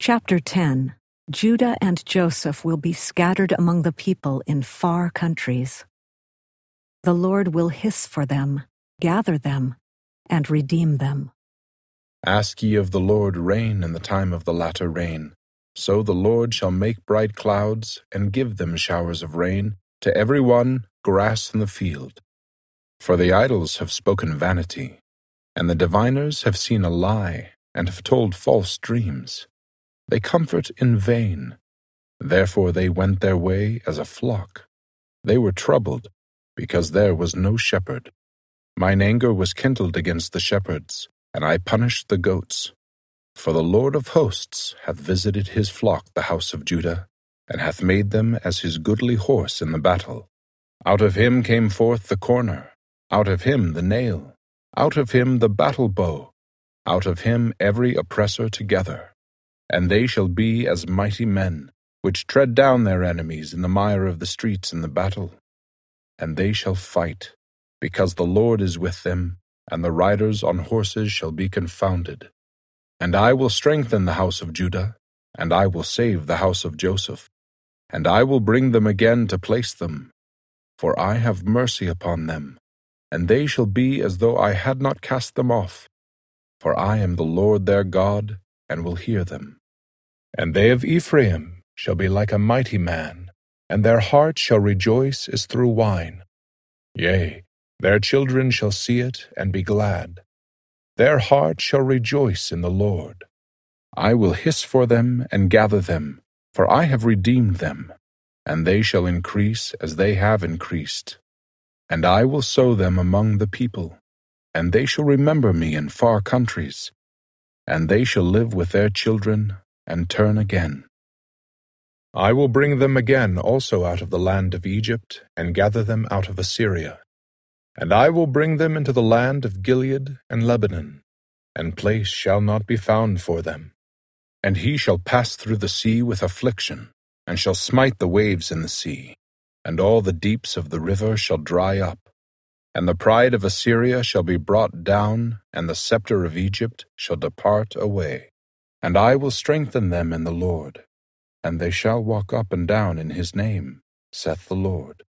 Chapter 10. Judah and Joseph will be scattered among the people in far countries. The Lord will hiss for them, gather them, and redeem them. Ask ye of the Lord rain in the time of the latter rain. So the Lord shall make bright clouds, and give them showers of rain, to every one grass in the field. For the idols have spoken vanity, and the diviners have seen a lie, and have told false dreams. They comfort in vain. Therefore they went their way as a flock. They were troubled, because there was no shepherd. Mine anger was kindled against the shepherds, and I punished the goats. For the Lord of hosts hath visited his flock, the house of Judah, and hath made them as his goodly horse in the battle. Out of him came forth the corner, out of him the nail, out of him the battle bow, out of him every oppressor together. And they shall be as mighty men, which tread down their enemies in the mire of the streets in the battle. And they shall fight, because the Lord is with them, and the riders on horses shall be confounded. And I will strengthen the house of Judah, and I will save the house of Joseph, and I will bring them again to place them. For I have mercy upon them, and they shall be as though I had not cast them off. For I am the Lord their God, and will hear them. And they of Ephraim shall be like a mighty man, and their heart shall rejoice as through wine. Yea, their children shall see it and be glad. Their heart shall rejoice in the Lord. I will hiss for them and gather them, for I have redeemed them, and they shall increase as they have increased. And I will sow them among the people, and they shall remember me in far countries, and they shall live with their children and turn again. I will bring them again also out of the land of Egypt, and gather them out of Assyria. And I will bring them into the land of Gilead and Lebanon, and place shall not be found for them. And he shall pass through the sea with affliction, and shall smite the waves in the sea, and all the deeps of the river shall dry up. And the pride of Assyria shall be brought down, and the scepter of Egypt shall depart away. And I will strengthen them in the Lord, and they shall walk up and down in his name, saith the Lord.